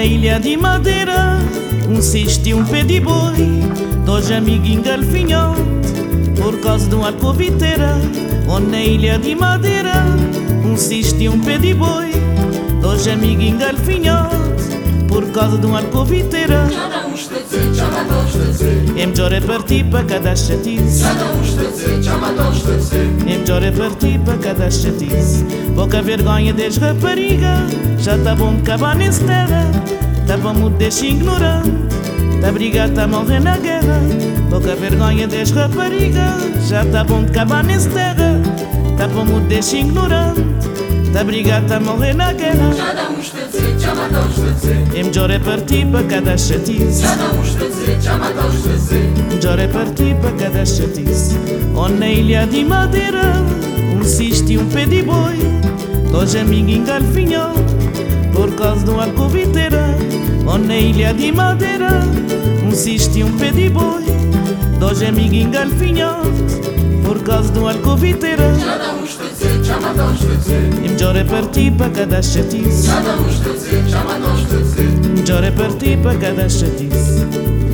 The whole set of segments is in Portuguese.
ilha de Madeira, um cisto e um pé de boi, dois amiguinhos galfinhote, por causa de uma alcoviteira. Na ilha de Madeira, um cisto e um pé de boi, dois amiguinhos galfinhote, por causa de uma alcoviteira. Já não estou a dizer, já matou estou a dizer. É melhor é partir para cada chatice. Já não estou a dizer, já matou estou a dizer. É melhor é partir para cada chatice. Pouca vergonha des rapariga, já tá bom de acabar nesse terra. Tá bom de deixar ignorante, tá brigado, tá morrer na guerra. Pouca vergonha des rapariga, já tá bom de acabar nesse terra. Tá bom de deixar ignorante, tá brigado, tá morrer na guerra. Já não estou a dizer, já matou estou a dizer. É melhor é partir para cada chatice. Já não estou a dizer, já matou estou a dizer. Melhor é partir para cada chatice. Na ilha de Madeira, um cisto e um pé de boi, dois amiguinhos galfinhote, por causa de uma alcoviteira. Na ilha de Madeira, um cisto e um pé de boi, dois amiguinhos galfinhote, por causa de uma alcoviteira. Já não estou a dizer, já matou estou a dizer. E melhor é partir para cada chatice. Já não estou a dizer, já matou estou a dizer. Melhor é partir para cada chatice.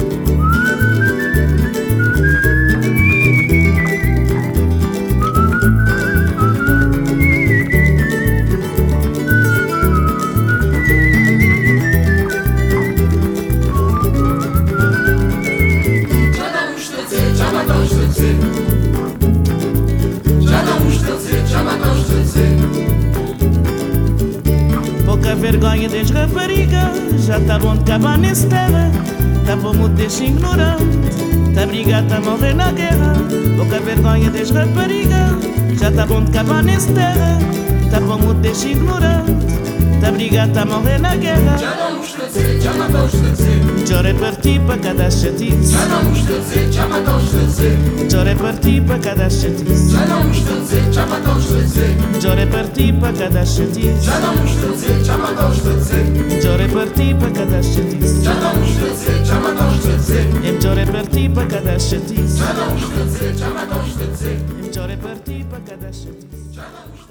Já não estou a dizer, já matou estou a dizer. Pouca vergonha des rapariga, já tá bom de acabar nesse terra. Tá bom de deixar ignorante, tá brigado, tá morrer na guerra. Pouca vergonha des rapariga, já tá bom de acabar nesse terra. Tá bom de deixar ignorante, tá brigado, tá morrer na guerra. Já não estou a dizer, já matou estou a dizer. Melhor é partir para cada chatice. Já não estou a dizer, já matou estou a dizer. Melhor é partir para cada chatice. Já não estou a dizer, já matou estou a dizer. Melhor é partir para cada chatice. Já não estou a dizer, já matou estou a dizer. Melhor é partir para cada chatice. Já não estou a dizer, já matou estou a dizer. É melhor é partir para cada chatice. Já não estou a dizer, já matou estou a dizer. É melhor é partir para cada chatice. Já não estou